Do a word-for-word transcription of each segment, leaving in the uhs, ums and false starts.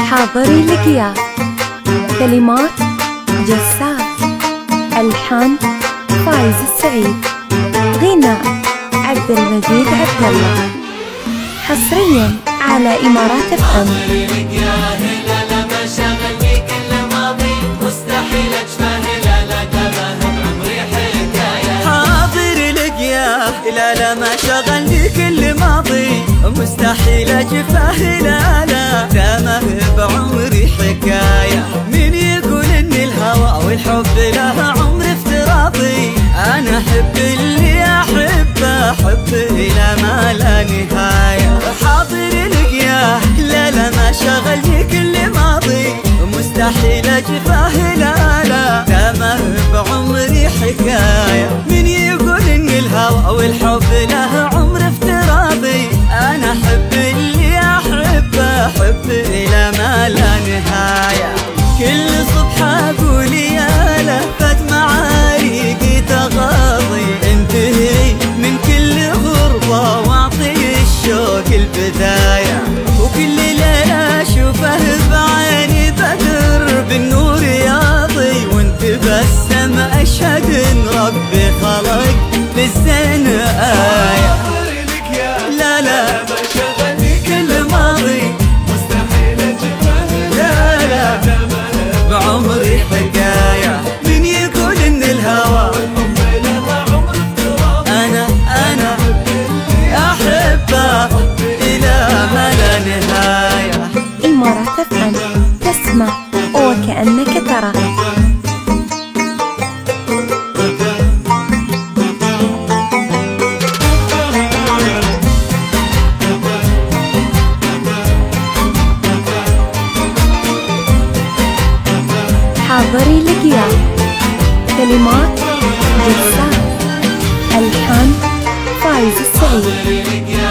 حاضري لك يا كلمات جساس، ألحان فايز السعيد، غناء عبد المجيد عبد الله، حصريا على إمارات اف ام. لا لا ما شغلني كل ماضي، مستحيل اجفاه، لا لا تامه بعمري حكايه. من يقول ان الهوى والحب له عمر افتراضي، انا احب اللي احبه، احب الى ما لا نهايه. حاضر لقياه لا لا ما شغلني كل ماضي، مستحيل اجفاه، لا لا تامه بعمري حكايه. من يقول ان الهوى والحب له عمر افتراضي، انا احب اللي احبه، احب الى ما لا نهايه. كل صبح اقول يا لهفة معاريقي تغاضي، انتهي من كل غربه واعطي الشوق البدايه. وكل ليله اشوفه بعيني بدر بالنور ياضي، وانت بسم اشهد ان ربي خلق للزين آية. لا لا كل ماضي مستحيل اجفاه، لا لا بعمري حكاية. من يقول ان الهوى انا انا احبه الى ما لا نهاية. إمارات اف ام، تسمع وكأنك ترى. حاضري لك يا كلمات جساس، ألحان فايز السعيد.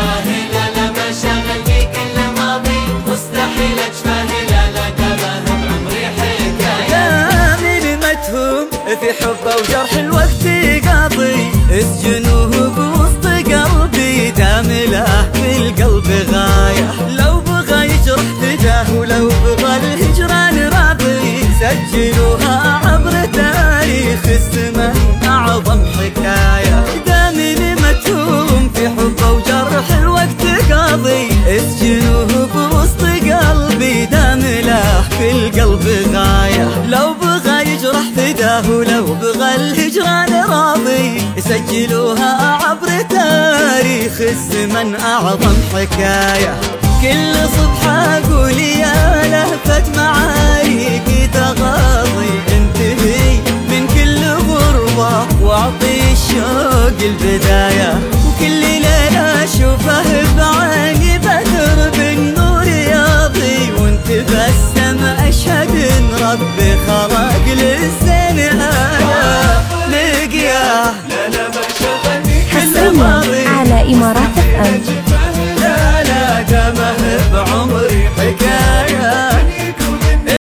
في حبه وجرح الوقت قاضي، اسجنوه بوسط قلبي، دام له في القلب غاية. لو بغى يجرح فداه ولو بغى الهجران راضي، سجلوها عبر تاريخ الزمن أعظم حكاية. دام متهوم في حبه وجرح الوقت قاضي، اسجنوه بوسط قلبي، دام له في القلب غاية. لو بغى يجرح فداه ولو بغى الهجران راضي، سجلوها عبر تاريخ الزمن أعظم حكاية. كل صبح أقول يا لهفة معاريقي تغاضي، انتهي من كل غربة واعطي الشوق البداية. وكل ليلة أشوفه بعيني